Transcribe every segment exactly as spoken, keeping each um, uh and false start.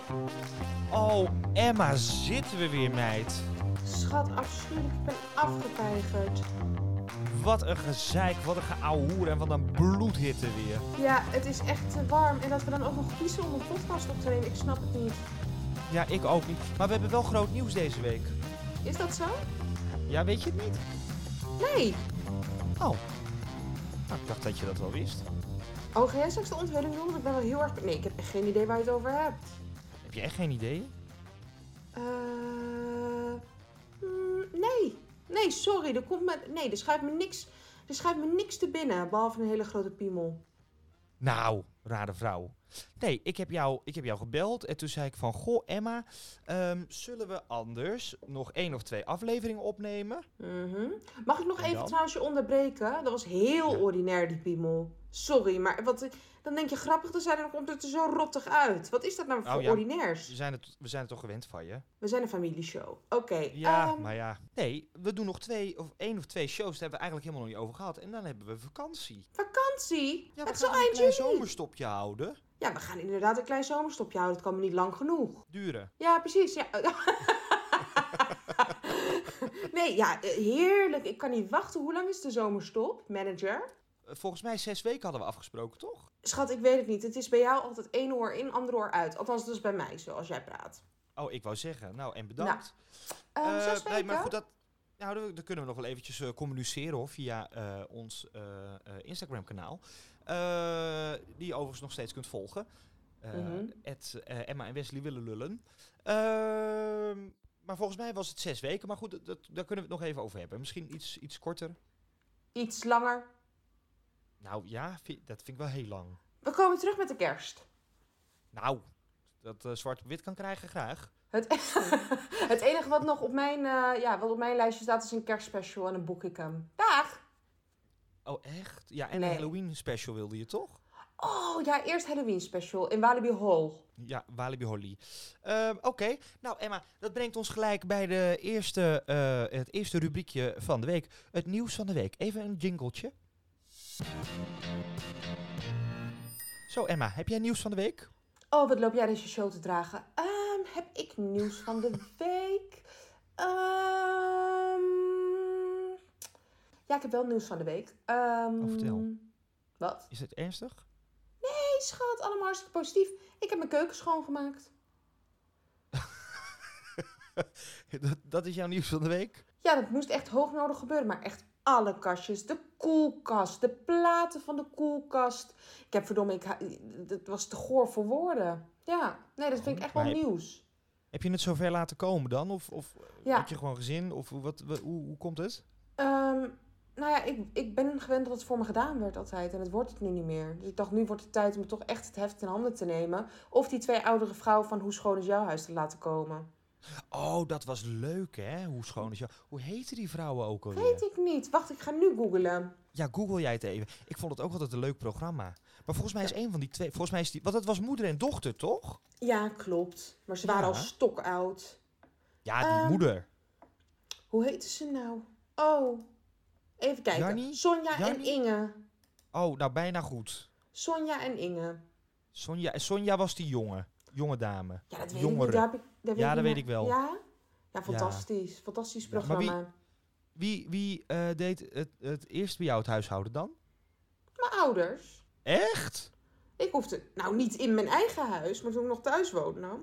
Oh, Emma, zitten we weer, meid. Schat, afschuwelijk, ik ben afgepeigerd. Wat een gezeik, wat een geouwehoer en wat een bloedhitte weer. Ja, het is echt te warm. En dat we dan ook nog kiezen om een podcast op te nemen, ik snap het niet. Ja, ik ook niet. Maar we hebben wel groot nieuws deze week. Is dat zo? Ja, weet je het niet? Nee. Oh. Nou, ik dacht dat je dat wel wist. Oh, ga jij straks de onthulling doen? Want ik ben wel heel erg... Nee, ik heb echt geen idee waar je het over hebt. Heb je echt geen idee? Eh... mm, nee. Nee, sorry. Er komt me... Nee, er schuift me niks... Er schuift me niks te binnen, behalve een hele grote piemel. Nou, rare vrouw. Nee, ik heb jou, ik heb jou gebeld en toen zei ik van... Goh, Emma, um, zullen we anders nog één of twee afleveringen opnemen? Mm-hmm. Mag ik nog En even dan? trouwens je onderbreken? Dat was heel Ja. ordinair, die piemel. Sorry, maar wat, dan denk je grappig te zijn en dan komt het er zo rottig uit. Wat is dat nou voor Oh, ja. ordinairs? We zijn, het, we zijn het toch gewend van je? We zijn een familieshow. Oké. Okay, Ja, um, maar ja. Nee, we doen nog twee of één of twee shows. Daar hebben we eigenlijk helemaal nog niet over gehad. En dan hebben we vakantie. Vakantie? Ja, we het is gaan al een eind klein juli. zomerstopje houden. Ja, we gaan inderdaad een klein zomerstopje houden. Dat kan me niet lang genoeg. Duren. Ja, precies. Ja. Nee, ja, heerlijk. Ik kan niet wachten. Hoe lang is de zomerstop, manager? Volgens mij zes weken hadden we afgesproken, toch? Schat, ik weet het niet. Het is bij jou altijd één oor in, ander oor uit. Althans, dat is bij mij zo, als jij praat. Oh, ik wou zeggen. Nou, en bedankt. Nou, uh, Uh, zes nee, weken? maar goed, dat, nou, dan, dan kunnen we nog wel eventjes uh, communiceren hoor, via uh, ons uh, uh, Instagram-kanaal. Uh, die je overigens nog steeds kunt volgen. Uh, Mm-hmm. at, uh, Emma en Wesley willen lullen. Uh, maar volgens mij was het zes weken. Maar goed, dat, dat, daar kunnen we het nog even over hebben. Misschien iets, iets korter. Iets langer. Nou ja, vind, dat vind ik wel heel lang. We komen terug met de kerst. Nou, dat uh, zwart op wit kan krijgen, graag. Het, het enige wat nog op mijn, uh, ja, wat op mijn lijstje staat is een kerstspecial en dan boek ik hem. Dag! Oh, echt? Ja, en Nee. een Halloween special wilde je toch? Oh ja, eerst Halloween special in Walibi Hall. Ja, Walibi Holly. Uh, Oké, okay. Nou Emma, dat brengt ons gelijk bij de eerste, uh, het eerste rubriekje van de week. Het nieuws van de week. Even een jingletje. Zo Emma, heb jij nieuws van de week? Oh, wat loop jij deze show te dragen? Um, heb ik nieuws van de week? Um, ja, ik heb wel nieuws van de week. Um, oh, vertel. Wat? Is het ernstig? Nee, schat, allemaal hartstikke positief. Ik heb mijn keuken schoongemaakt. dat, dat is jouw nieuws van de week? Ja, dat moest echt hoognodig gebeuren, maar echt alle kastjes. De koelkast, de platen van de koelkast. Ik heb verdomme, ik, het was te goor voor woorden. Ja, nee, dat vind ik echt wel maar heb, nieuws. Heb je het zover laten komen dan? Of, of ja. heb je gewoon gezin? Of wat, wat, hoe, hoe komt het? Um, nou ja, ik, ik ben gewend dat het voor me gedaan werd altijd. En het wordt het nu niet meer. Dus ik dacht, nu wordt het tijd om toch echt het heft in handen te nemen. Of die twee oudere vrouwen van Hoe Schoon Is Jouw Huis te laten komen. Oh, dat was leuk, hè? Hoe schoon is jou? Hoe heten die vrouwen ook alweer? Weet ik niet. Wacht, ik ga nu googlen. Ja, google jij het even. Ik vond het ook altijd een leuk programma. Maar volgens mij is een van die twee... Volgens mij is die... Want het was moeder en dochter, toch? Ja, klopt. Maar ze Ja. waren al stokoud. Ja, die Um, moeder. Hoe heette ze nou? Oh, even kijken. Jannie? Sonja en Jannie? Inge. Oh, nou bijna goed. Sonja en Inge. Sonja, Sonja was die jonge. Jonge dame. Ja, dat weet Jongere. ik niet. Daar heb ik, daar Ja, weet dat ik weet ik wel. Ja? Ja, fantastisch. Ja. Fantastisch Ja, maar programma. Wie, wie uh, deed het, het eerst bij jou het huishouden dan? Mijn ouders. Echt? Ik hoefde, nou niet in mijn eigen huis, maar toen ik nog thuis woonde.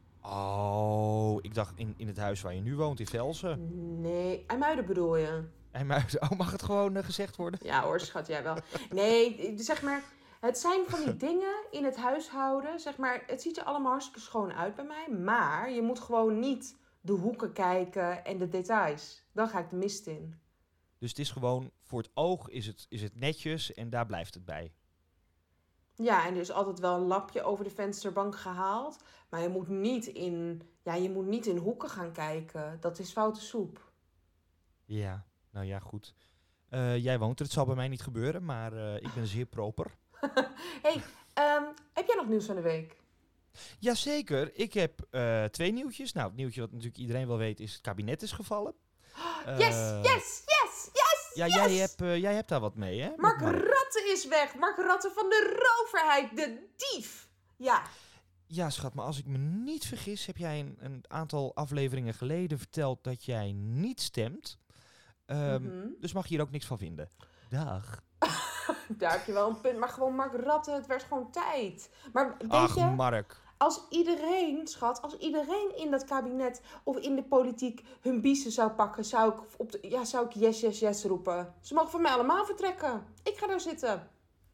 Oh, ik dacht in, in het huis waar je nu woont, in Velsen. Nee, IJmuiden bedoel je? IJmuiden, oh, mag het gewoon uh, gezegd worden? Ja hoor, schat, jij wel. Nee, zeg maar, het zijn van die dingen in het huishouden. Zeg maar, het ziet er allemaal hartstikke schoon uit bij mij. Maar je moet gewoon niet de hoeken kijken en de details. Dan ga ik de mist in. Dus het is gewoon, voor het oog is het, is het netjes en daar blijft het bij. Ja, en er is altijd wel een lapje over de vensterbank gehaald. Maar je moet niet in, ja, je moet niet in hoeken gaan kijken. Dat is foute soep. Ja, nou ja, goed. Uh, jij woont er, het zal bij mij niet gebeuren, maar uh, ik ben zeer proper. Hey, um, heb jij nog nieuws van de week? Jazeker, ik heb uh, twee nieuwtjes. Nou, het nieuwtje wat natuurlijk iedereen wel weet is het kabinet is gevallen. Uh, yes, yes, yes, yes, Ja, yes. Jij, hebt, uh, jij hebt daar wat mee, hè? Mark Rutte is weg. Mark Rutte van de roverheid, de dief. Ja. Ja, schat, maar als ik me niet vergis, heb jij een, een aantal afleveringen geleden verteld dat jij niet stemt. Um, Mhm. Dus mag je hier ook niks van vinden. Dag. Daar heb je wel een punt. Maar gewoon Mark Rutte, het werd gewoon tijd. Maar weet Ach, je, Mark. als iedereen, schat, als iedereen in dat kabinet of in de politiek hun biezen zou pakken, zou ik, op de, ja, zou ik yes, yes, yes roepen. Ze mogen van mij allemaal vertrekken. Ik ga daar zitten.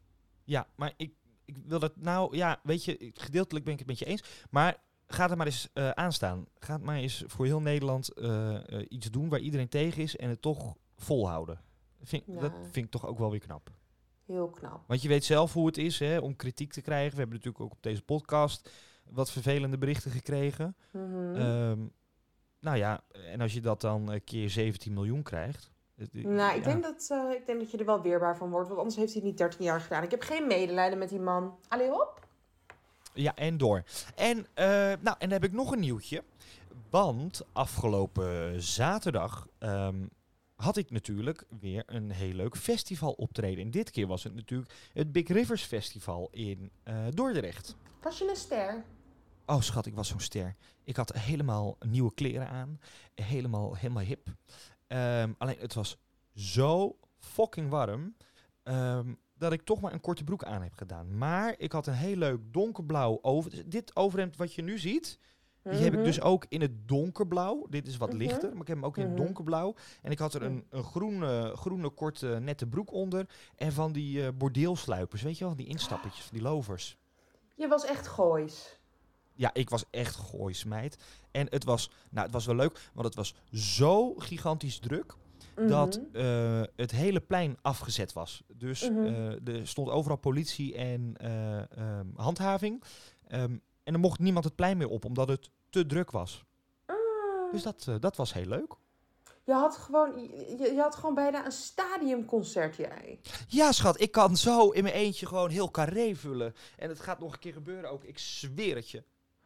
Ja, maar ik, ik wil dat nou... Ja, weet je, gedeeltelijk ben ik het met je eens. Maar ga er maar eens uh, aan staan. Ga maar eens voor heel Nederland uh, uh, iets doen waar iedereen tegen is en het toch volhouden. Vind, Ja. Dat vind ik toch ook wel weer knap. Heel knap. Want je weet zelf hoe het is hè, om kritiek te krijgen. We hebben natuurlijk ook op deze podcast wat vervelende berichten gekregen. Mm-hmm. Um, nou ja, en als je dat dan uh, keer zeventien miljoen krijgt... Nou, ik, ja. denk dat, uh, ik denk dat je er wel weerbaar van wordt. Want anders heeft hij het niet dertien jaar gedaan. Ik heb geen medelijden met die man. Allee, hop. Ja, en door. En, uh, nou, en dan heb ik nog een nieuwtje. Want afgelopen zaterdag um, had ik natuurlijk weer een heel leuk festival optreden. En dit keer was het natuurlijk het Big Rivers Festival in uh, Dordrecht. Was je een ster? Oh schat, ik was zo'n ster. Ik had helemaal nieuwe kleren aan. Helemaal, helemaal hip. Um, alleen het was zo fucking warm um, dat ik toch maar een korte broek aan heb gedaan. Maar ik had een heel leuk donkerblauw over. Dit overhemd wat je nu ziet, die mm-hmm. heb ik dus ook in het donkerblauw. Dit is wat mm-hmm. lichter, maar ik heb hem ook in het donkerblauw. En ik had er een, een groene, groene korte nette broek onder. En van die uh, bordeelsluipers, weet je wel, die instappetjes, die lovers. Je was echt goois. Ja, ik was echt goois, meid. En het was, nou, het was wel leuk, want het was zo gigantisch druk mm-hmm. dat uh, het hele plein afgezet was. Dus mm-hmm. uh, er stond overal politie en uh, um, handhaving. Um, en er mocht niemand het plein meer op, omdat het te druk was. Mm. Dus dat, uh, dat was heel leuk. Je had, gewoon, je, je had gewoon bijna een stadiumconcert, jij. Ja, schat, ik kan zo in mijn eentje gewoon heel Carré vullen. En het gaat nog een keer gebeuren ook, ik zweer het je.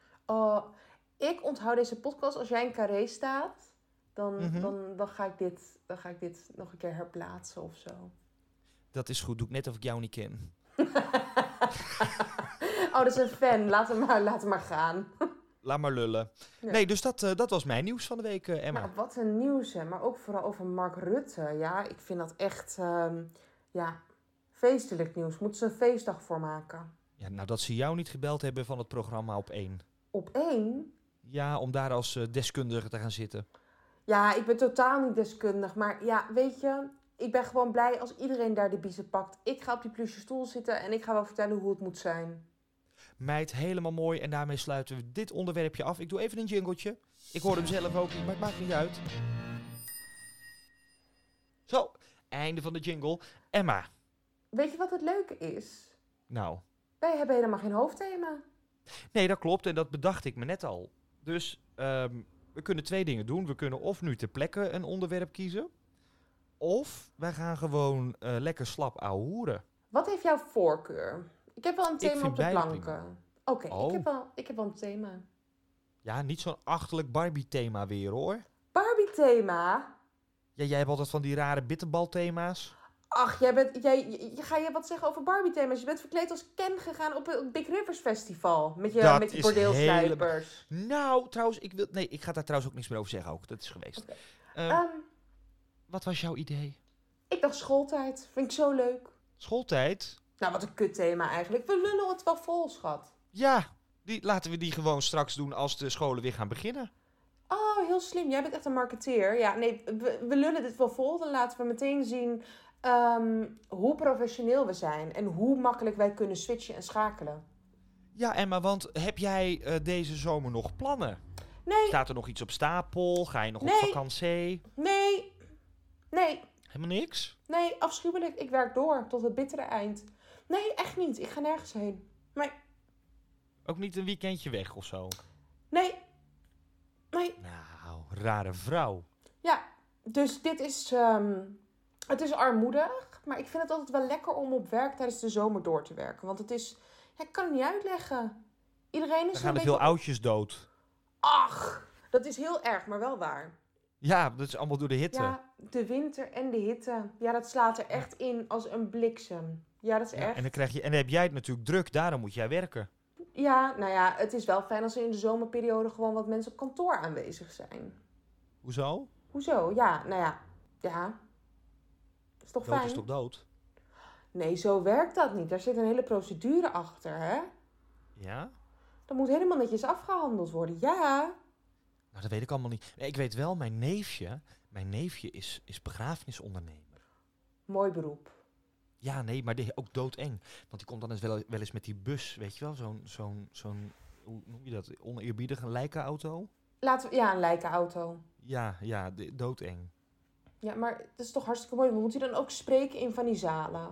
Oh, ik onthoud deze podcast. Als jij in Carré staat, dan, mm-hmm. dan, dan, ga ik dit, dan ga ik dit nog een keer herplaatsen of zo. Dat is goed. Doe ik net of ik jou niet ken. Oh, dat is een fan. Laat hem maar, laat hem maar gaan. Laat maar lullen. Ja. Nee, dus dat, uh, dat was mijn nieuws van de week, uh, Emma. Nou, wat een nieuws, hè. Maar ook vooral over Mark Rutte. Ja, ik vind dat echt um, ja, feestelijk nieuws. Moeten ze een feestdag voor maken. Ja, nou dat ze jou niet gebeld hebben van het programma Op één. Op één? Ja, om daar als uh, deskundige te gaan zitten. Ja, ik ben totaal niet deskundig. Maar ja, weet je, ik ben gewoon blij als iedereen daar de biezen pakt. Ik ga op die pluche stoel zitten en ik ga wel vertellen hoe het moet zijn. Meid, helemaal mooi. En daarmee sluiten we dit onderwerpje af. Ik doe even een jingletje. Ik hoor hem zelf ook niet, maar het maakt niet uit. Zo, einde van de jingle. Emma. Weet je wat het leuke is? Nou. Wij hebben helemaal geen hoofdthema. Nee, dat klopt. En dat bedacht ik me net al. Dus um, we kunnen twee dingen doen. We kunnen of nu ter plekke een onderwerp kiezen. Of wij gaan gewoon uh, lekker slap ouwehoeren. Wat heeft jouw voorkeur? Ik heb wel een thema op de planken. Oké, okay, oh. ik, heb wel, ik heb wel een thema. Ja, niet zo'n achterlijk Barbie-thema weer, hoor. Barbie-thema? Ja, jij hebt altijd van die rare bitterbal-thema's. Ach, jij bent, jij, je, ga je wat zeggen over Barbie-thema's? Je bent verkleed als Ken gegaan op het Big Rivers Festival. Met je, met je bordeelslijpers. Hele... Nou, trouwens, ik wil... Nee, ik ga daar trouwens ook niks meer over zeggen ook. Dat is geweest. Okay. Um, um, wat was jouw idee? Ik dacht schooltijd. Vind ik zo leuk. Schooltijd? Nou, wat een kutthema eigenlijk. We lullen het wel vol, schat. Ja, die, laten we die gewoon straks doen als de scholen weer gaan beginnen. Oh, heel slim. Jij bent echt een marketeer. Ja, nee, we, we lullen dit wel vol. Dan laten we meteen zien um, hoe professioneel we zijn. En hoe makkelijk wij kunnen switchen en schakelen. Ja, Emma, want heb jij uh, deze zomer nog plannen? Nee. Staat er nog iets op stapel? Ga je nog nee. op vakantie? Nee. Nee. Helemaal niks? Nee, afschuwelijk. Ik werk door tot het bittere eind. Nee, echt niet. Ik ga nergens heen. Nee. Ook niet een weekendje weg of zo? Nee. Nee. Nou, rare vrouw. Ja, dus dit is... Um, het is armoedig. Maar ik vind het altijd wel lekker om op werk tijdens de zomer door te werken. Want het is... Ja, ik kan het niet uitleggen. Iedereen is er gaan er beetje... veel oudjes dood. Ach, dat is heel erg, maar wel waar. Ja, dat is allemaal door de hitte. Ja, de winter en de hitte. Ja, dat slaat er echt in als een bliksem. Ja, dat is ja, echt... En dan, krijg je, en dan heb jij het natuurlijk druk, daarom moet jij werken. Ja, nou ja, het is wel fijn als er in de zomerperiode gewoon wat mensen op kantoor aanwezig zijn. Hoezo? Hoezo? Ja, nou ja. Ja. Is toch Dood fijn? is toch dood? Nee, zo werkt dat niet. Daar zit een hele procedure achter, hè? Ja? Dat moet helemaal netjes afgehandeld worden. Ja. Nou, dat weet ik allemaal niet. Nee, ik weet wel, mijn neefje, mijn neefje is, is begrafenisondernemer. Mooi beroep. Ja, nee, maar die, ook doodeng. Want die komt dan eens wel, wel eens met die bus, weet je wel? Zo'n, zo'n, zo'n, hoe noem je dat? Oneerbiedige lijkenauto? Laten we, ja, een lijkenauto. Ja, ja, de- doodeng. Ja, maar dat is toch hartstikke mooi. Moet hij dan ook spreken in van die zalen?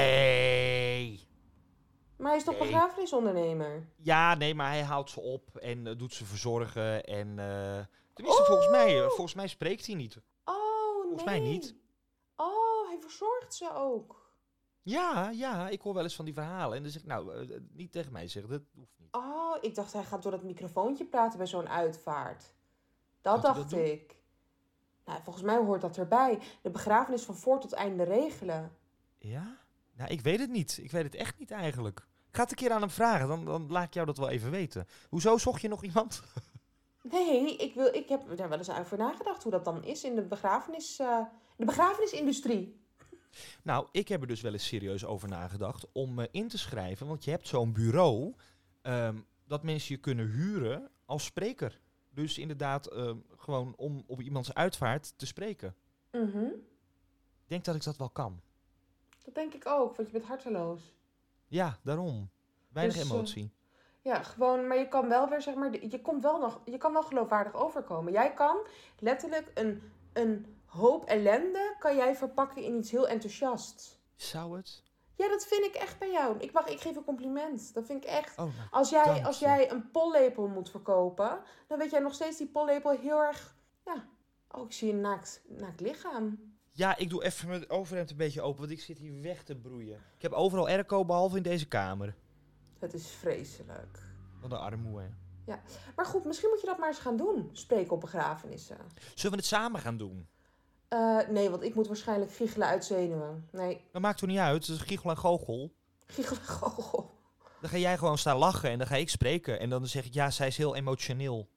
Nee! Maar hij is toch Nee. begrafenisondernemer? Ja, nee, maar hij haalt ze op en eh, doet ze verzorgen. En eh tenminste, Oh! volgens mij, eh, volgens mij spreekt hij niet. Oh, Volgens nee. mij niet. Oh, hij verzorgt ze ook. Ja, ja, ik hoor wel eens van die verhalen. En dan zeg ik, nou, eh, eh, niet tegen mij zeggen, dat hoeft niet. Oh, ik dacht hij gaat door dat microfoontje praten bij zo'n uitvaart. Dat Gaat hij dacht dat doen? ik. Nou, volgens mij hoort dat erbij. De begrafenis van voor tot einde regelen. Ja? Nou, ik weet het niet. Ik weet het echt niet eigenlijk. Ik ga het een keer aan hem vragen, dan, dan laat ik jou dat wel even weten. Hoezo zocht je nog iemand? Nee, ik, wil, ik heb daar wel eens over nagedacht hoe dat dan is in de, begrafenis, eh, de begrafenisindustrie. Nou, ik heb er dus wel eens serieus over nagedacht om eh, in te schrijven. Want je hebt zo'n bureau ehm, dat mensen je kunnen huren als spreker. Dus inderdaad, ehm, gewoon om op iemands uitvaart te spreken. Mhm. Ik denk dat ik dat wel kan. Dat denk ik ook, want je bent harteloos. Ja, daarom. Weinig Dus, eh, emotie. Ja, gewoon, maar je kan wel weer, zeg maar, je, komt wel nog, je kan wel geloofwaardig overkomen. Jij kan letterlijk een, een hoop ellende kan jij verpakken in iets heel enthousiasts. Zou het? Ja, dat vind ik echt bij jou. Ik, mag, ik geef een compliment. Dat vind ik echt. Oh, nou, Als jij, dank als je. jij een pollepel moet verkopen, dan weet jij nog steeds die pollepel heel erg. Ja. Oh, ik zie een naakt, naakt lichaam. Ja, ik doe even mijn overhemd een beetje open, want ik zit hier weg te broeien. Ik heb overal airco, behalve in deze kamer. Het is vreselijk. Wat een armoe, hè. Maar goed, misschien moet je dat maar eens gaan doen. Spreken op begrafenissen. Zullen we het samen gaan doen? Eh, nee, want ik moet waarschijnlijk giechelen uit zenuwen. Nee, Dat maakt toch niet uit, het is giechel en goochel. giechelen goochel. Dan ga jij gewoon staan lachen en dan ga ik spreken. En dan zeg ik, ja, zij is heel emotioneel.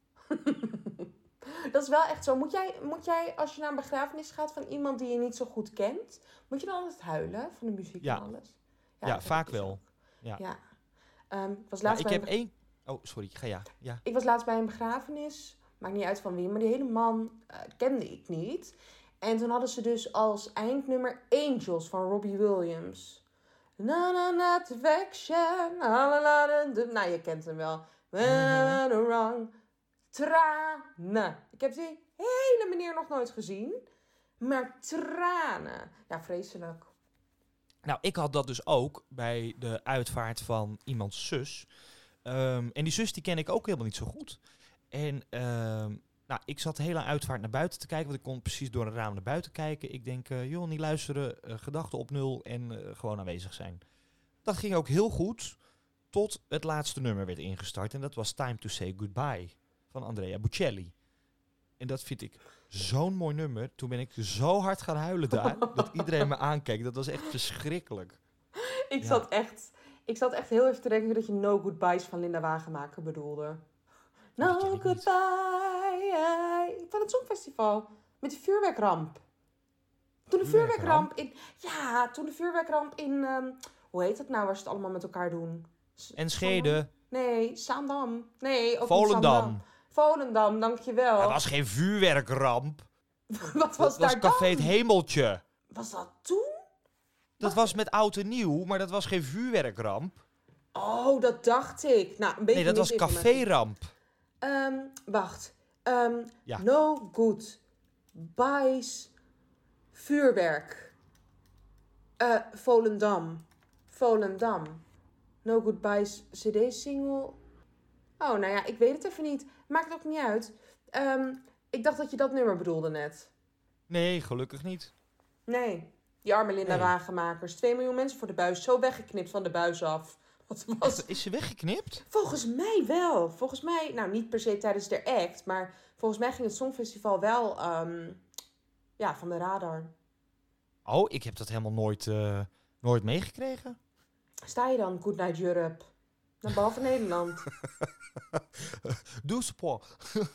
Dat is wel echt zo. Moet jij, moet jij, als je naar een begrafenis gaat van iemand die je niet zo goed kent, moet je dan altijd huilen van de muziek Ja. en alles? Ja, dat heb vaak ik dus wel. ook. Ja. Ja. Ehm, ik, was Ja, laatst ik bij heb een één... Oh, sorry, ga ja. ja. ik was laatst bij een begrafenis. Maakt niet uit van wie, maar die hele man eh, kende ik niet. En toen hadden ze dus als eindnummer Angels van Robbie Williams. Na na na affection. Nou, je kent hem wel. When a wrong. Tranen. Ik heb die hele meneer nog nooit gezien. Maar tranen. Ja, vreselijk. Nou, ik had dat dus ook bij de uitvaart van iemands zus. Ehm, en die zus die ken ik ook helemaal niet zo goed. En ehm, nou, ik zat de hele uitvaart naar buiten te kijken, want ik kon precies door een raam naar buiten kijken. Ik denk, eh, joh, niet luisteren, eh, gedachten op nul en eh, gewoon aanwezig zijn. Dat ging ook heel goed, tot het laatste nummer werd ingestart. En dat was Time to Say Goodbye van Andrea Bocelli. En dat vind ik zo'n mooi nummer. Toen ben ik zo hard gaan huilen daar, dat iedereen me aankeek. Dat was echt verschrikkelijk. Ik, Ja. zat echt, ik zat echt heel even te denken dat je No Goodbyes van Linda Wagenmaker bedoelde. No dat ken ik niet. Goodbye. Van het Songfestival. Met die vuurwerkramp. Toen de vuurwerkramp in... Ja, toen de vuurwerkramp in... ehm, hoe heet dat nou waar ze het allemaal met elkaar doen? S- En Schede, Nee, Zaandam. Nee, ook niet Volendam. Zaandam. Volendam, dankjewel. Dat was geen vuurwerkramp. Wat was Dat was daar Café dan? het Hemeltje. Was dat toen? Dat was met oud en nieuw, maar dat was geen vuurwerkramp. Oh, dat dacht ik. Nou, een beetje Nee, dat was misinformatie. caféramp. Ehm, wacht. Ehm, Ja. No good buys vuurwerk. Eh, Volendam. Volendam. No good buys C D-single. Oh, nou ja, ik weet het even niet. Maakt ook niet uit. Ehm, ik dacht dat je dat nummer bedoelde net. Nee, gelukkig niet. Nee. Die arme Linda Nee. Wagenmakers. Twee miljoen mensen voor de buis. Zo weggeknipt van de buis af. Wat was... Echt, is ze weggeknipt? Volgens mij wel. Volgens mij, nou niet per se tijdens de act, maar volgens mij ging het Songfestival wel ehm, ja, van de radar. Oh, ik heb dat helemaal nooit, eh, nooit meegekregen. Sta je dan Good Night Europe? Nou, behalve Nederland. Doe sport.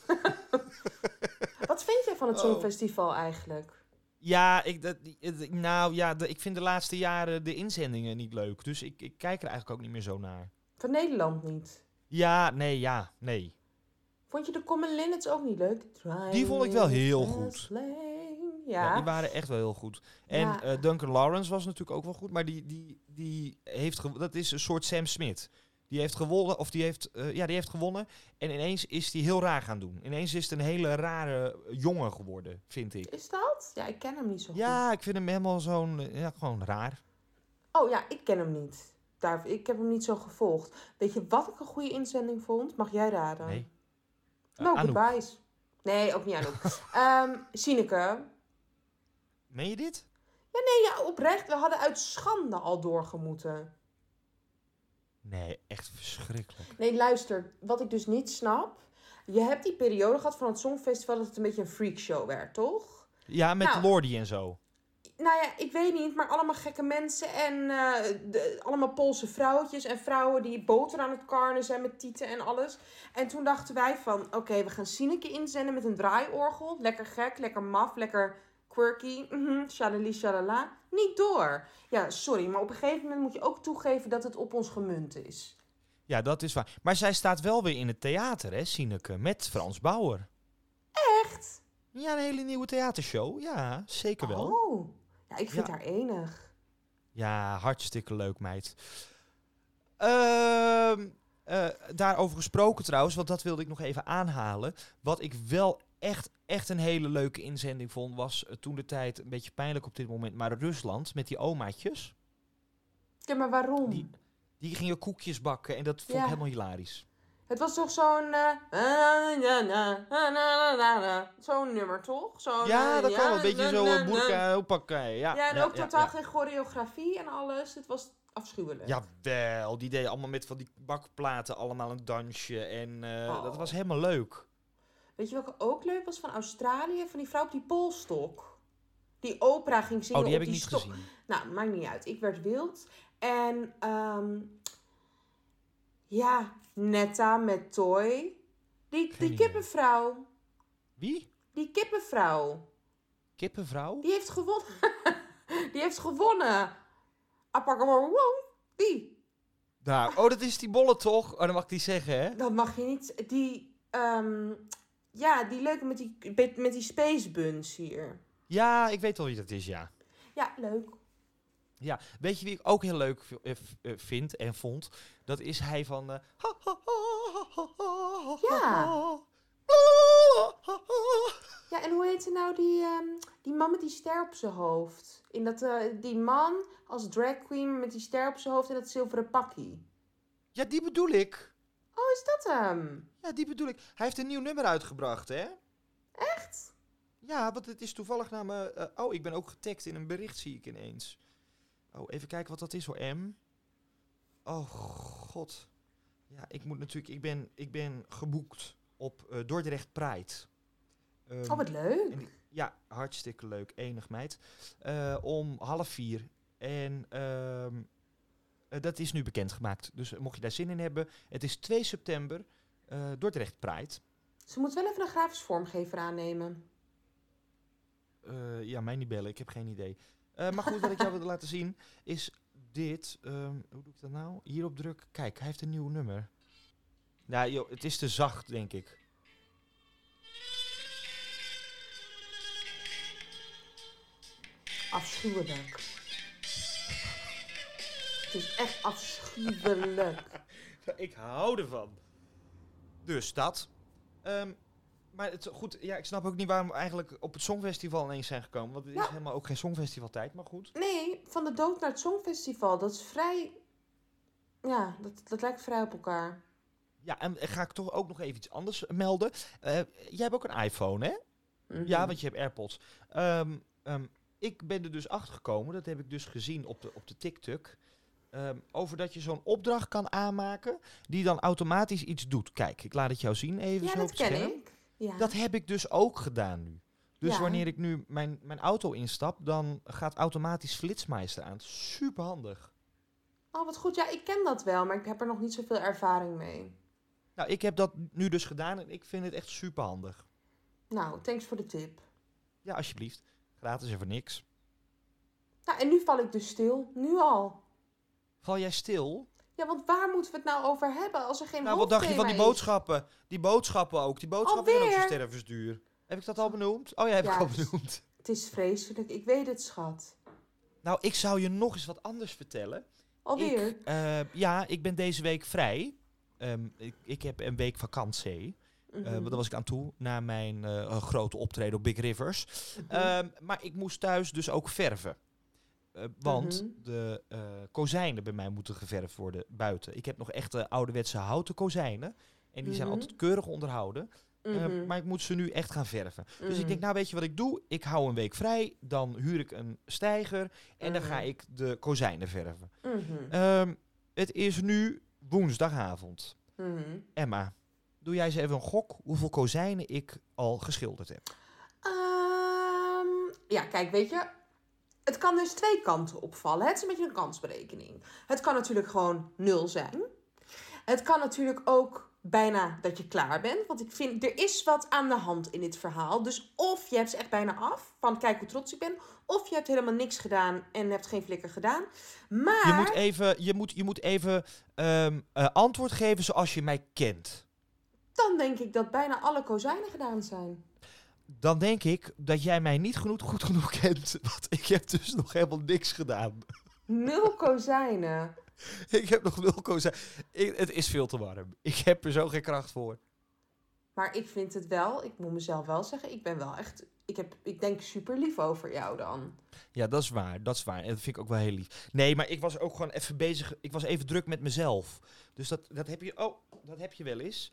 Wat vind jij van het Oh. Songfestival eigenlijk? Ja, ik, dat, die- nou, ja de, ik vind de laatste jaren de inzendingen niet leuk. Dus ik, ik kijk er eigenlijk ook niet meer zo naar. Van Nederland niet. Ja, nee, ja, nee. Vond je de Common Linnets ook niet leuk? Die vond ik wel heel Trying goed. to explain. Ja. Ja. die waren echt wel heel goed. En Ja. eh, Duncan Lawrence was natuurlijk ook wel goed. Maar die, die, die heeft gew- dat is een soort Sam Smith. Die heeft gewonnen, of die heeft, eh, ja, die heeft gewonnen. En ineens is die heel raar gaan doen. Ineens is het een hele rare jongen geworden, vind ik. Is dat? Ja, ik ken hem niet zo goed. Ja, ik vind hem helemaal zo'n, eh, ja, gewoon raar. Oh ja, ik ken hem niet. Daar, ik heb hem niet zo gevolgd. Weet je wat ik een goede inzending vond? Mag jij raden? Nee. Uh, No Anouk. goodbyes. Nee, ook niet Anouk. Ehm Sineke. Meen je dit? Ja, nee, ja, oprecht. We hadden uit schande al doorgemoeten. Nee, echt verschrikkelijk. Nee, luister. Wat ik dus niet snap. Je hebt die periode gehad van het Songfestival dat het een beetje een freakshow werd, toch? Ja, met Nou. Lordi en zo. Nou ja, ik weet niet, maar allemaal gekke mensen en eh, de, allemaal Poolse vrouwtjes en vrouwen die boter aan het karnen zijn met tieten en alles. En toen dachten wij van, oké, we gaan Sineke inzenden met een draaiorgel. Lekker gek, lekker maf, lekker quirky, mhm, shalali shalala. Niet door. Ja, sorry, maar op een gegeven moment moet je ook toegeven dat het op ons gemunt is. Ja, dat is waar. Maar zij staat wel weer in het theater, hè, Sineke, met Frans Bauer. Echt? Ja, een hele nieuwe theatershow. Ja, zeker wel. Oh, ja, ik vind Ja. haar enig. Ja, hartstikke leuk, meid. Ehm eh, daarover gesproken trouwens, want dat wilde ik nog even aanhalen. Wat ik wel echt, echt een hele leuke inzending vond, was uh, toen de tijd, een beetje pijnlijk op dit moment, maar Rusland met die omaatjes. Ja, maar waarom? Die, die gingen koekjes bakken en dat vond Ja. ik helemaal hilarisch. Het was toch zo'n... eh, zo'n nummer, toch? Zo'n, Ja, eh, dat kan. Een beetje na, zo na, uh, na. boerka, hoppakee. Ja, Ja, en ja, ook ja, totaal ja. geen choreografie en alles. Het was afschuwelijk. Jawel, die deden allemaal met van die bakplaten allemaal een dansje. En uh, Oh. dat was helemaal leuk. Weet je welke ook leuk was van Australië? Van die vrouw op die polstok. Die opera ging zingen Oh, die op heb ik die niet stok. gezien. Nou, maakt niet uit. Ik werd wild. En um, ja, Netta met Toy. Die, Geen die idee. kippenvrouw. Wie? Die kippenvrouw. Kippenvrouw? Die heeft gewonnen. Die heeft gewonnen. Apakamarwong. Die. Daar. Oh, dat is die bolle toch? Oh, dan mag ik die zeggen, hè? Dat mag je niet. Die, um, ja, die leuke met die, met die space buns hier. Ja, ik weet wel wie dat is, ja. Ja, leuk. Ja, weet je wie ik ook heel leuk v- eh, v- eh, vind en vond? Dat is hij van... eh, Ja. Ja, en hoe heette nou die, um, die man met die ster op zijn hoofd? In dat, uh, die man als drag queen met die ster op zijn hoofd en dat zilveren pakkie. Ja, die bedoel ik. Oh, is dat hem? Ja, die bedoel ik. Hij heeft een nieuw nummer uitgebracht, hè? Echt? Ja, want het is toevallig naar me... Uh, oh, ik ben ook getagd in een bericht, zie ik ineens. Oh, even kijken wat dat is hoor, M. Oh, god. Ja, ik moet natuurlijk... Ik ben, ik ben geboekt op uh, Dordrecht Pride. Um, Oh, wat leuk. en die, ja, hartstikke leuk. Enig meid. Uh, om half vier. En um, uh, dat is nu bekendgemaakt. Dus uh, mocht je daar zin in hebben. Het is twee september. Uh, Dordrecht Pride. Ze moet wel even een grafisch vormgever aannemen. Uh, ja, mij niet bellen. Ik heb geen idee. Uh, maar goed, wat ik jou wilde laten zien is dit. Um, hoe doe ik dat nou? Hierop druk. Kijk, hij heeft een nieuw nummer. Nou, joh, het is te zacht, denk ik. Afschuwelijk. Het is echt afschuwelijk. Ik hou ervan. Dus dat. Um, maar het, goed, ja, ik snap ook niet waarom we eigenlijk op het Songfestival ineens zijn gekomen. Want het is ja. helemaal ook geen Songfestivaltijd, maar goed. Nee, van de dood naar het Songfestival. Dat is vrij... Ja, dat, dat lijkt vrij op elkaar. Ja, en ga ik toch ook nog even iets anders melden. Uh, jij hebt ook een iPhone, hè? Mm-hmm. Ja, want je hebt AirPods. Um, um, ik ben er dus achter gekomen, dat heb ik dus gezien op de, op de TikTok. Um, over dat je zo'n opdracht kan aanmaken die dan automatisch iets doet. Kijk, ik laat het jou zien even ja, zo dat op het ken scherm. ik. Ja. Dat heb ik dus ook gedaan nu. Dus Ja. wanneer ik nu mijn, mijn auto instap, dan gaat automatisch Flitsmeister aan. Super handig. Oh, wat goed. Ja, ik ken dat wel, maar ik heb er nog niet zoveel ervaring mee. Nou, ik heb dat nu dus gedaan en ik vind het echt super handig. Nou, thanks voor de tip. Ja, alsjeblieft. Gratis en voor niks. Nou, en nu val ik dus stil. Nu al. Val jij stil? Ja, want waar moeten we het nou over hebben als er geen Nou, wat dacht je van die hoofdthema is? boodschappen? Die boodschappen ook. Die boodschappen zijn ook zo Alweer? stervensduur. Heb ik dat al benoemd? Oh ja, heb Ja, ik al het is- benoemd. Het is vreselijk. Ik weet het, schat. Nou, ik zou je nog eens wat anders vertellen. Alweer? Ik, eh, ja, ik ben deze week vrij. Ehm, ik, ik heb een week vakantie. Mhm. Uh, want daar was ik aan toe na mijn uh, grote optreden op Big Rivers. Mhm. Um, maar ik moest thuis dus ook verven. Uh, want Mhm. de uh, kozijnen bij mij moeten geverfd worden buiten. Ik heb nog echte ouderwetse houten kozijnen. En die zijn Mhm. altijd keurig onderhouden. Uh, Mhm. maar ik moet ze nu echt gaan verven. Dus Mhm. ik denk, nou weet je wat ik doe? Ik hou een week vrij. Dan huur ik een steiger. En dan ga Mhm. ik de kozijnen verven. Mhm. Um, het is nu woensdagavond. Mhm. Emma, doe jij eens even een gok hoeveel kozijnen ik al geschilderd heb? Ehm, ja, kijk, weet je, het kan dus twee kanten opvallen. Het is een beetje een kansberekening. Het kan natuurlijk gewoon nul zijn. Het kan natuurlijk ook bijna dat je klaar bent. Want ik vind, er is wat aan de hand in dit verhaal. Dus of je hebt ze echt bijna af, van kijk hoe trots ik ben. Of je hebt helemaal niks gedaan en hebt geen flikker gedaan. Maar... Je moet even, je moet, je moet even um, uh, antwoord geven zoals je mij kent. Dan denk ik dat bijna alle kozijnen gedaan zijn. Dan denk ik dat jij mij niet genoeg, goed genoeg kent. Want ik heb dus nog helemaal niks gedaan. Nul kozijnen. Ik heb nog nul kozijnen. Ik, het is veel te warm. Ik heb er zo geen kracht voor. Maar ik vind het wel, ik moet mezelf wel zeggen, ik ben wel echt, ik, heb, ik denk super lief over jou dan. Ja, dat is waar. Dat is waar. En dat vind ik ook wel heel lief. Nee, maar ik was ook gewoon even bezig. Ik was even druk met mezelf. Dus dat, dat heb je. Oh, dat heb je wel eens.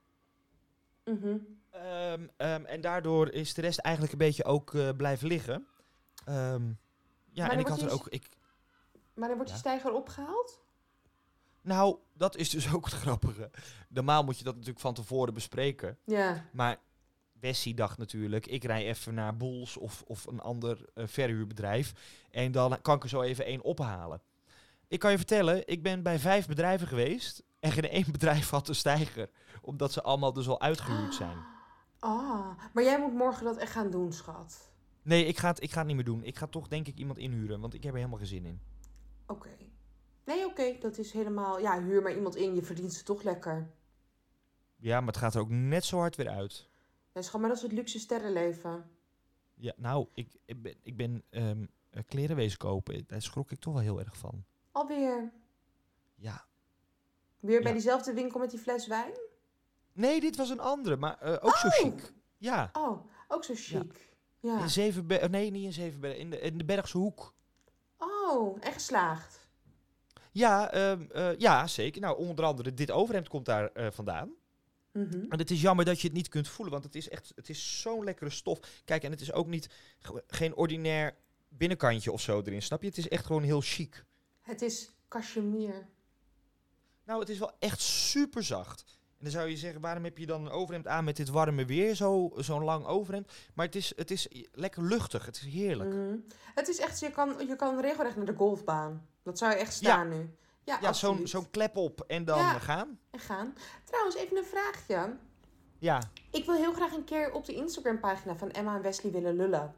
Mm-hmm. Um, um, en daardoor is de rest eigenlijk een beetje ook uh, blijven liggen. Um, ja, maar en ik had je, er ook. Ik, maar dan wordt ja. je steiger opgehaald? Nou, dat is dus ook het grappige. Normaal moet je dat natuurlijk van tevoren bespreken. Ja. Maar Wessie dacht natuurlijk, ik rij even naar Boels of, of een ander uh, verhuurbedrijf. En dan kan ik er zo even één ophalen. Ik kan je vertellen, ik ben bij vijf bedrijven geweest. En geen één bedrijf had een steiger. Omdat ze allemaal dus al uitgehuurd zijn. Ah, maar jij moet morgen dat echt gaan doen, schat. Nee, ik ga het, ik ga het niet meer doen. Ik ga toch denk ik iemand inhuren, want ik heb er helemaal geen zin in. Oké. Okay. Nee, oké, okay, dat is helemaal... Ja, huur maar iemand in, je verdient ze toch lekker. Ja, maar het gaat er ook net zo hard weer uit. Ja, schat, maar dat is het luxe sterrenleven. Ja, nou, ik, ik ben, ik ben um, kleren wezen kopen. Daar schrok ik toch wel heel erg van. Alweer? Ja. Weer ja. bij diezelfde winkel met die fles wijn? Nee, dit was een andere, maar uh, ook oh. zo chic. Ja. Oh, ook zo chic. Ja. ja. In Zevenbergen, nee, niet in Zevenbergen, in de, in de Bergse Hoek. Oh, echt geslaagd. Ja, um, uh, ja, zeker. Nou, onder andere dit overhemd komt daar uh, vandaan. Mm-hmm. En het is jammer dat je het niet kunt voelen, want het is echt, het is zo'n lekkere stof. Kijk, en het is ook niet, geen ordinair binnenkantje of zo erin, snap je? Het is echt gewoon heel chic. Het is cachemir. Nou, het is wel echt super zacht. En dan zou je zeggen, waarom heb je dan een overhemd aan met dit warme weer, zo, zo'n lang overhemd? Maar het is, het is lekker luchtig, het is heerlijk. Mm-hmm. Het is echt, je kan, je kan regelrecht naar de golfbaan. Dat zou je echt staan ja. nu. Ja, ja zo'n, zo'n klep op en dan ja. gaan. En gaan. Trouwens, even een vraagje. Ja. Ik wil heel graag een keer op de Instagram-pagina van Emma en Wesley willen lullen.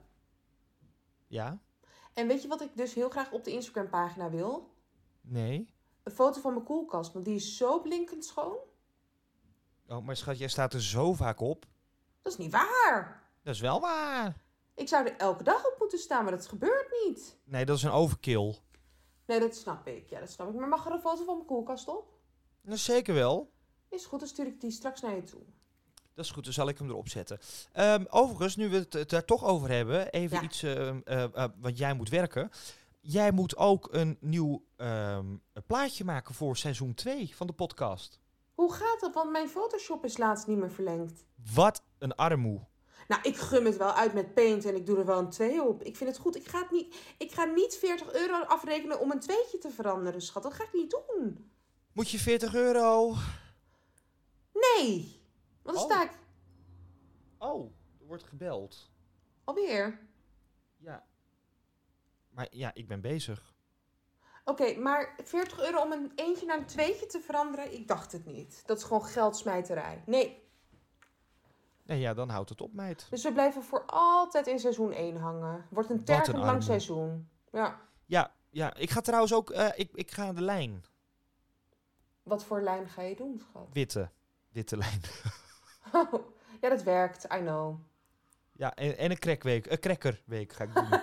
Ja? En weet je wat ik dus heel graag op de Instagram-pagina wil? Nee. Een foto van mijn koelkast, want die is zo blinkend schoon. Oh, maar schat, jij staat er zo vaak op. Dat is niet waar. Dat is wel waar. Ik zou er elke dag op moeten staan, maar dat gebeurt niet. Nee, dat is een overkill. Nee, dat snap ik. Ja, dat snap ik. Maar mag er een foto van mijn koelkast op? Dat is zeker wel. Is goed, dan stuur ik die straks naar je toe. Dat is goed, dan zal ik hem erop zetten. Um, overigens, nu we het, het daar toch over hebben, even ja. iets, uh, uh, uh, want jij moet werken. Jij moet ook een nieuw um, een plaatje maken voor seizoen twee van de podcast. Hoe gaat dat? Want mijn Photoshop is laatst niet meer verlengd. Wat een armoe. Nou, ik gum het wel uit met Paint en ik doe er wel een twee op. Ik vind het goed. Ik ga, het niet, ik ga niet veertig euro afrekenen om een tweetje te veranderen, schat. Dat ga ik niet doen. Moet je veertig euro? Nee. Want dan oh. sta ik... Oh, er wordt gebeld. Alweer? Ja. Maar ja, ik ben bezig. Oké, okay, maar veertig euro om een eentje naar een tweetje te veranderen? Ik dacht het niet. Dat is gewoon geldsmijterij. Nee. Nee, ja, dan houdt het op, meid. Dus we blijven voor altijd in seizoen één hangen. Wordt een tergend lang armoe. seizoen. Ja. Ja, ja, ik ga trouwens ook... Uh, ik, ik ga de lijn. Wat voor lijn ga je doen, schat? Witte. Witte lijn. Ja, dat werkt. I know. Ja, en, en een crackweek. Een crackerweek ga ik doen.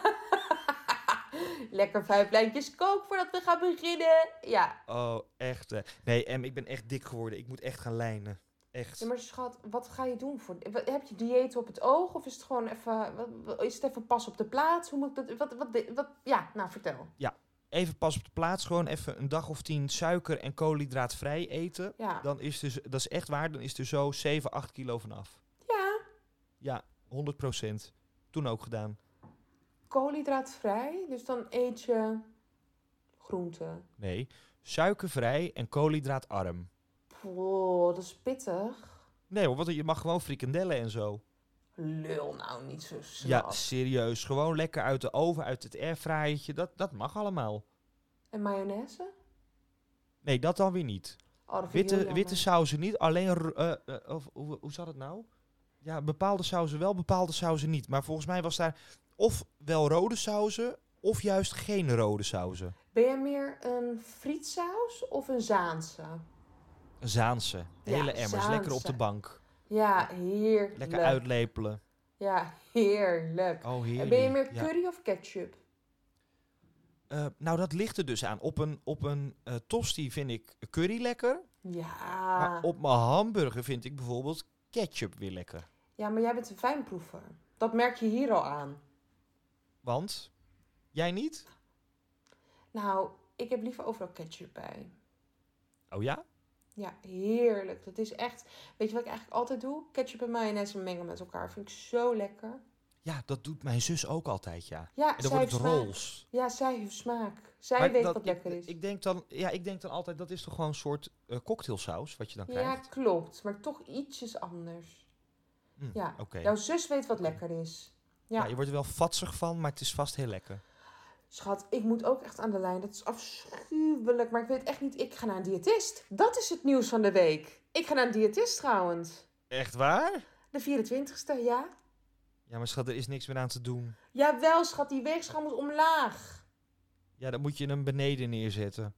Lekker vijf lijntjes kook voordat we gaan beginnen. Ja. Oh, echt. Uh, nee, Em, ik ben echt dik geworden. Ik moet echt gaan lijnen. Echt. Ja, maar schat, wat ga je doen? Voor, heb je dieet op het oog? Of is het gewoon even... Wat, is het even pas op de plaats? Hoe moet ik dat... Wat, wat, wat, ja, nou, vertel. Ja, even pas op de plaats. Gewoon even een dag of tien suiker- en koolhydraatvrij eten. Ja. Dan is dus, dat is echt waar, dan is er zo zeven, acht kilo vanaf. Ja. Ja, honderd procent. Toen ook gedaan. Koolhydraatvrij? Dus dan eet je groenten? Nee, suikervrij en koolhydraatarm. Oh, dat is pittig. Nee hoor, want je mag gewoon frikandellen en zo. Lul nou niet zo snel. Ja, serieus. Gewoon lekker uit de oven, uit het airfryertje. Dat, dat mag allemaal. En mayonaise? Nee, dat dan weer niet. Oh, dat vind ik Witte, heel jammer. witte sauzen niet. Alleen, uh, uh, of, hoe, hoe zat het nou? Ja, bepaalde sauzen wel, bepaalde sauzen niet. Maar volgens mij was daar of wel rode sauzen, of juist geen rode sauzen. Ben je meer een frietsaus of een Zaanse? Een Zaanse. Hele Ja, emmers. Zaanse. Lekker op de bank. Ja, heerlijk. Lekker uitlepelen. Ja, heerlijk. Oh, En heerlijk. ben je meer Ja. curry of ketchup? Uh, nou, dat ligt er dus aan. Op een, op een uh, tosti vind ik curry lekker. Ja. Maar op mijn hamburger vind ik bijvoorbeeld ketchup weer lekker. Ja, maar jij bent een fijnproever. Dat merk je hier al aan. Want? Jij niet? Nou, ik heb liever overal ketchup bij. Oh ja? Ja, heerlijk. Dat is echt... Weet je wat ik eigenlijk altijd doe? Ketchup en mayonaise mengen met elkaar. Vind ik zo lekker. Ja, dat doet mijn zus ook altijd, ja. Ja, En dan zij wordt het heeft smaak. rols. Ja, zij heeft smaak. Zij Maar weet dat, wat ik, lekker is. Ik denk, dan, ja, ik denk dan altijd, dat is toch gewoon een soort uh, cocktailsaus wat je dan Ja, krijgt? klopt. Maar toch ietsjes anders. Hm, Ja, okay. Jouw zus weet wat lekker is. Ja. Ja, je wordt er wel vatsig van, maar het is vast heel lekker. Schat, ik moet ook echt aan de lijn. Dat is afschuwelijk. Maar ik weet echt niet, ik ga naar een diëtist. Dat is het nieuws van de week. Ik ga naar een diëtist trouwens. Echt waar? De vierentwintigste, ja. Ja, maar schat, er is niks meer aan te doen. Jawel, schat, die weegschaal moet omlaag. Ja, dan moet je hem beneden neerzetten.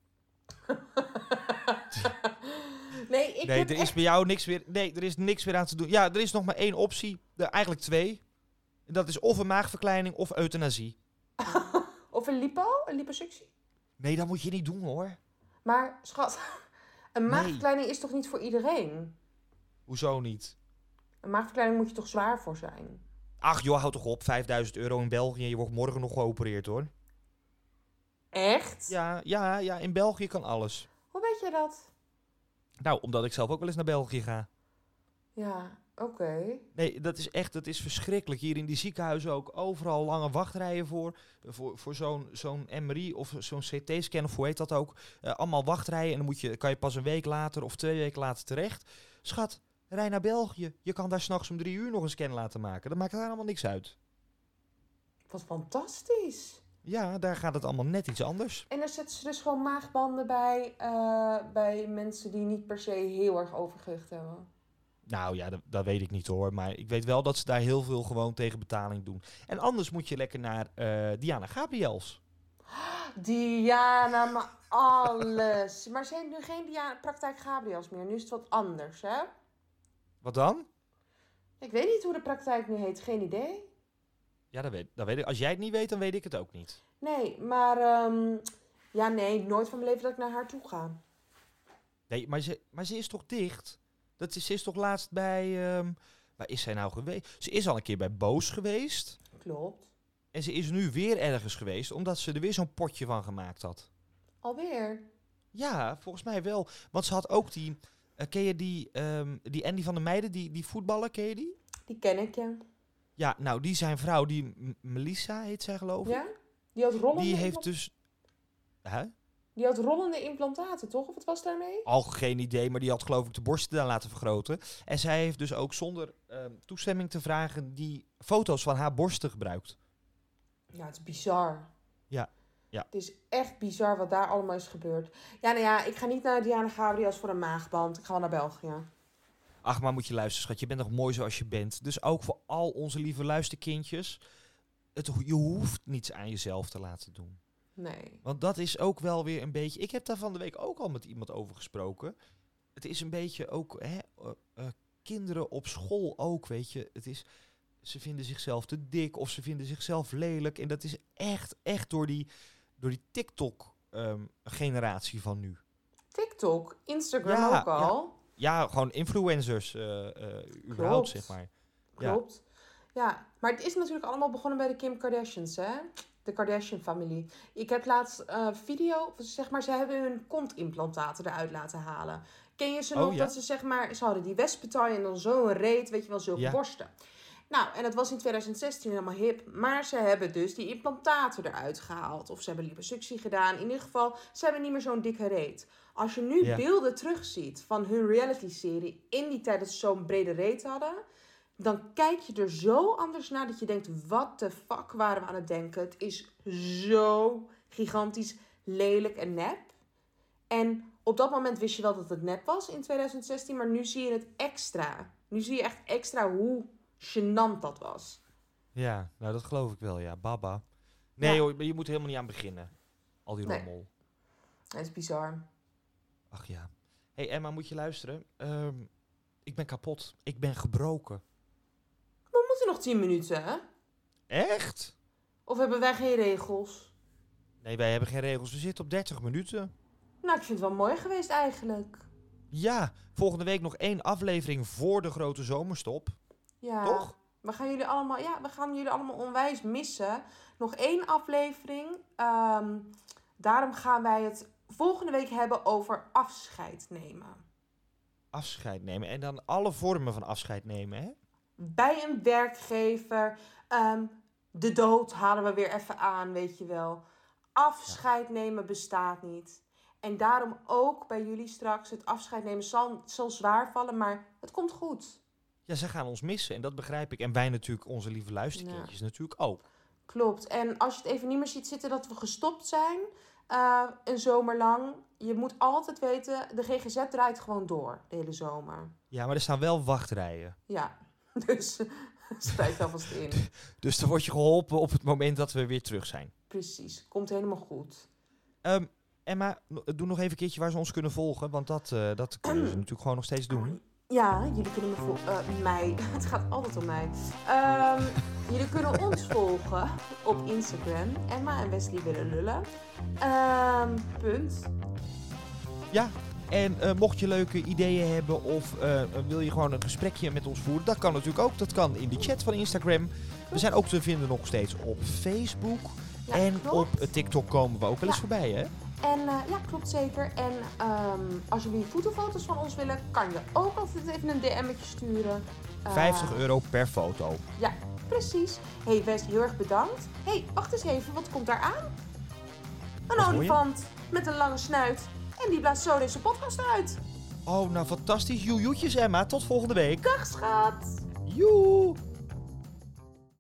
nee, ik nee, heb er echt... is bij jou niks meer... Nee, er is niks meer aan te doen. Ja, er is nog maar één optie. Er, eigenlijk twee. Dat is of een maagverkleining of euthanasie. Of een lipo, een liposuctie. Nee, dat moet je niet doen, hoor. Maar, schat, een Nee. maagverkleining is toch niet voor iedereen? Hoezo niet? Een maagverkleining moet je toch zwaar voor zijn? Ach joh, houd toch op. vijfduizend euro in België. Je wordt morgen nog geopereerd, hoor. Echt? Ja, ja, ja, in België kan alles. Hoe weet je dat? Nou, omdat ik zelf ook wel eens naar België ga. Ja, oké. Okay. Nee, dat is echt, dat is verschrikkelijk. Hier in die ziekenhuizen ook overal lange wachtrijen voor. Voor, voor zo'n zo'n M R I of zo'n C T-scan of hoe heet dat ook. Uh, allemaal wachtrijen en dan moet je, kan je pas een week later of twee weken later terecht. Schat, rij naar België. Je kan daar s'nachts om drie uur nog een scan laten maken. Dat maakt daar allemaal niks uit. Wat fantastisch. Ja, daar gaat het allemaal net iets anders. En dan zetten ze dus gewoon maagbanden bij, uh, bij mensen die niet per se heel erg overgewicht hebben. Nou ja, dat, dat weet ik niet hoor. Maar ik weet wel dat ze daar heel veel gewoon tegen betaling doen. En anders moet je lekker naar uh, Diana Gabriels. Diana, maar alles. Maar ze heeft nu geen Diana, praktijk Gabriels meer. Nu is het wat anders, hè? Wat dan? Ik weet niet hoe de praktijk nu heet. Geen idee. Ja, dat weet, dat weet ik. Als jij het niet weet, dan weet ik het ook niet. Nee, maar... Um, ja, nee, nooit van mijn leven dat ik naar haar toe ga. Nee, maar ze, maar ze is toch dicht? Dat is, ze is toch laatst bij... Um, waar is zij nou geweest? Ze is al een keer bij Boos geweest. Klopt. En ze is nu weer ergens geweest, omdat ze er weer zo'n potje van gemaakt had. Alweer? Ja, volgens mij wel. Want ze had ook die... Uh, ken je die, um, die Andy van der Meijden, die, die voetballer, ken je die? Die ken ik, ja. Ja, nou, die zijn vrouw, die M- Melissa heet zij geloof ik. Ja? Die had rollende... Die heeft dus... Hè? Die had rollende implantaten, toch? Of wat was daarmee? Al geen idee, maar die had geloof ik de borsten daar laten vergroten. En zij heeft dus ook zonder um, toestemming te vragen die foto's van haar borsten gebruikt. Ja, het is bizar. Ja. Ja. Het is echt bizar wat daar allemaal is gebeurd. Ja, nou ja, ik ga niet naar Diana Gabriels voor een maagband. Ik ga wel naar België. Ach, maar moet je luisteren, schat. Je bent nog mooi zoals je bent. Dus ook voor al onze lieve luisterkindjes. Het, je hoeft niets aan jezelf te laten doen. Nee. Want dat is ook wel weer een beetje... Ik heb daar van de week ook al met iemand over gesproken. Het is een beetje ook... Hè, uh, uh, kinderen op school ook, weet je. Het is... Ze vinden zichzelf te dik of ze vinden zichzelf lelijk. En dat is echt, echt door die, door die TikTok-generatie um, van nu. TikTok? Instagram ja, ook al? Ja, ja, gewoon influencers uh, uh, überhaupt, zeg maar. Klopt. Ja. ja, maar het is natuurlijk allemaal begonnen bij de Kim Kardashians, hè? De Kardashian-familie. Ik heb laatst een uh, video, zeg maar, ze hebben hun kontimplantaten eruit laten halen. Ken je ze nog? Oh, ja? Dat ze, zeg maar, ze hadden die wespentaille en dan zo'n reet, weet je wel, zulke ja. borsten. Nou, en dat was in twintig zestien helemaal hip. Maar ze hebben dus die implantaten eruit gehaald. Of ze hebben liposuctie gedaan. In ieder geval, ze hebben niet meer zo'n dikke reet. Als je nu ja. beelden terugziet van hun reality-serie in die tijd dat ze zo'n brede reet hadden, dan kijk je er zo anders naar dat je denkt, wat de fuck waren we aan het denken? Het is zo gigantisch lelijk en nep. En op dat moment wist je wel dat het nep was in twintig zestien, maar nu zie je het extra. Nu zie je echt extra hoe gênant dat was. Ja, nou dat geloof ik wel, ja. Baba. Nee ja. hoor, je moet er helemaal niet aan beginnen. Al die rommel. Nee. Het is bizar. Ach ja. Hé hey, Emma, moet je luisteren? Um, ik ben kapot. Ik ben gebroken. We moeten nog tien minuten, hè? Echt? Of hebben wij geen regels? Nee, wij hebben geen regels. We zitten op dertig minuten. Nou, ik vind het wel mooi geweest eigenlijk. Ja, volgende week nog één aflevering voor de grote zomerstop. Ja, toch? We gaan jullie allemaal, ja, we gaan jullie allemaal onwijs missen. Nog één aflevering. Um, daarom gaan wij het volgende week hebben over afscheid nemen. Afscheid nemen. En dan alle vormen van afscheid nemen, hè? Bij een werkgever. Um, de dood halen we weer even aan, weet je wel. Afscheid ja. nemen bestaat niet. En daarom ook bij jullie straks. Het afscheid nemen zal, zal zwaar vallen, maar het komt goed. Ja, ze gaan ons missen en dat begrijp ik. En wij natuurlijk, onze lieve luisterkindjes ja. natuurlijk ook. Klopt. En als je het even niet meer ziet zitten dat we gestopt zijn, uh, een zomer lang. Je moet altijd weten, de G G Z draait gewoon door, de hele zomer. Ja, maar er staan wel wachtrijen. Ja, dus schrijf alvast in. Dus dan word je geholpen op het moment dat we weer terug zijn. Precies, komt helemaal goed. Um, Emma, doe nog even een keertje waar ze ons kunnen volgen, want dat, uh, dat kunnen ze natuurlijk gewoon nog steeds doen. Ja, jullie kunnen me volgen. Uh, mij. Het gaat altijd om mij. Um, jullie kunnen ons volgen op Instagram. Emma en Wesley willen lullen. Um, punt. Ja, en uh, mocht je leuke ideeën hebben of uh, wil je gewoon een gesprekje met ons voeren, dat kan natuurlijk ook. Dat kan in de chat van Instagram. We zijn ook te vinden nog steeds op Facebook. Ja, en klopt. Op TikTok komen we ook wel eens ja. voorbij, hè? En uh, ja, klopt zeker. En um, als jullie fotofoto's van ons willen, kan je ook altijd even een D M'tje sturen. Uh, vijftig euro per foto. Ja, precies. Hey Wes, heel erg bedankt. Hey, wacht eens even, wat komt daar aan? Een wat olifant met een lange snuit. En die blaast zo deze podcast uit. Oh, nou fantastisch. Joejoetjes Emma, tot volgende week. Dag schat. Joe.